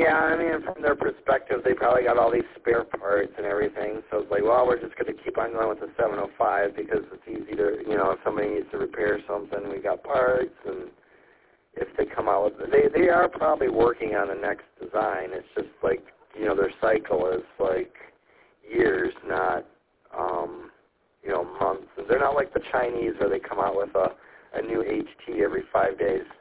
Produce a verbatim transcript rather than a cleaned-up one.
Yeah, I mean, from their perspective, they probably got all these spare parts and everything. So it's like, well, we're just going to keep on going with the seven oh five because it's easy to, you know, if somebody needs to repair something, we got parts. And if they come out with, they they are probably working on the next design. It's just like, you know, their cycle is like years, not, um, you know, months. And they're not like the Chinese where they come out with a, a new H T every five days.